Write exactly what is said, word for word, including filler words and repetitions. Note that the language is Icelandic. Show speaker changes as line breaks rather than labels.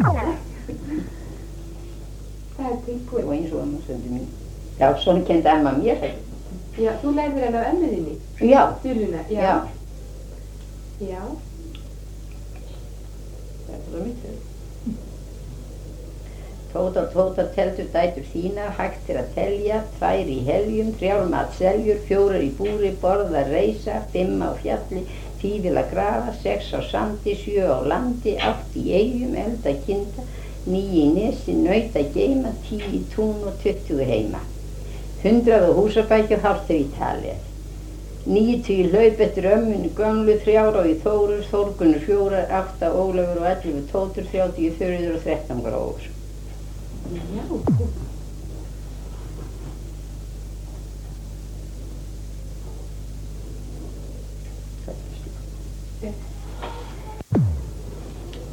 Það er tilbúið.
Og eins og amma stundum mín. Já, svona kenndi amma mér.
Já, þú lærðir henni af ömmu þinni?
Já.
Duluna, já.
Já.
Já.
Þetta var mitt höfð. Tóta og Tóta teldu dætur þínar, hægt er að telja, tvær í heljum, þrjár matseljur, fjórar í búri, borðar reisa, fimm á fjalli, tífil að grafa, sex á sandi, sjö á landi, átt í eyjum, elda kinda, níu í nesi, naut að geyma, tíu í tún og tuttugu heima. Hundrað á húsabækju, hálftur í talið. Níutíu hlaup eftir ömmunni gömlu, þrjár á í Þórur, Þórgunnur fjórar, átta Ólafur og ellefu Tótur, þrjátíu Þuríður og þrettán Grófur.
Já.
Þetta er